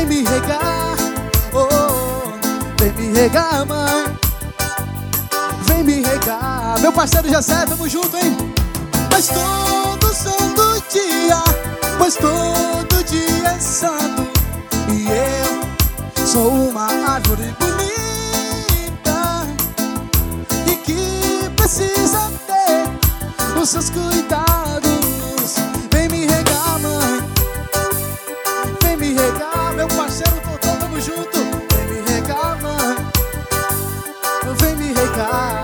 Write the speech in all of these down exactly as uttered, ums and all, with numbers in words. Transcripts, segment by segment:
me regar, oh, vem me regar, mãe. Vem me regar. Meu parceiro Jessé, tamo junto, hein? Mas todo santo dia, pois todo dia é santo, e eu sou uma árvore bonita e que precisa ter os seus cuidados. Vem me regar, mãe. Vem me regar. Meu parceiro Totó, tamo junto. Vem me regar, mãe. Vem me regar.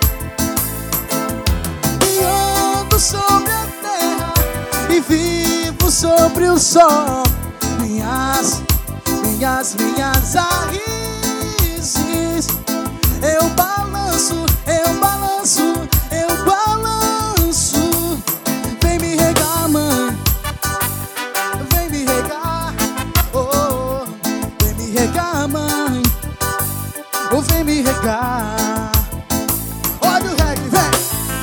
E ando sobre a terra e vivo sobre o sol. Minhas, minhas, minhas raízes. Eu balanço, eu balanço, eu balanço. Vem me regar, mãe. Vem me regar, oh, vem me regar, mãe. Oh, vem me regar. Olha o reggae, vem.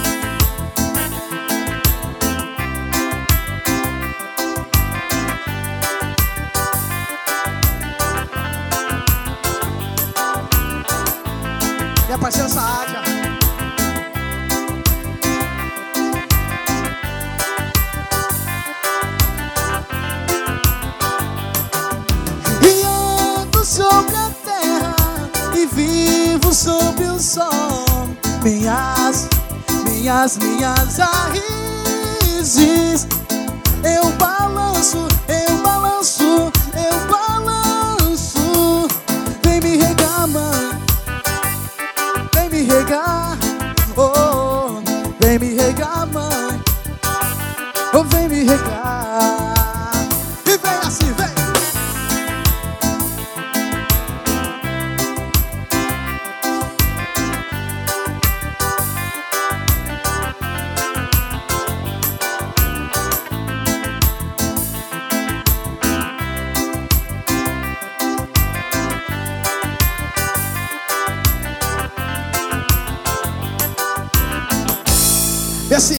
Minha parceira Saadia. E ando sobre a terra e vivo sobre o sol. Minhas, minhas, minhas raízes. Eu balanço, eu balanço, eu balanço. Vem me regar, mãe. Vem me regar, oh, vem me regar, mãe. Oh, vem me regar.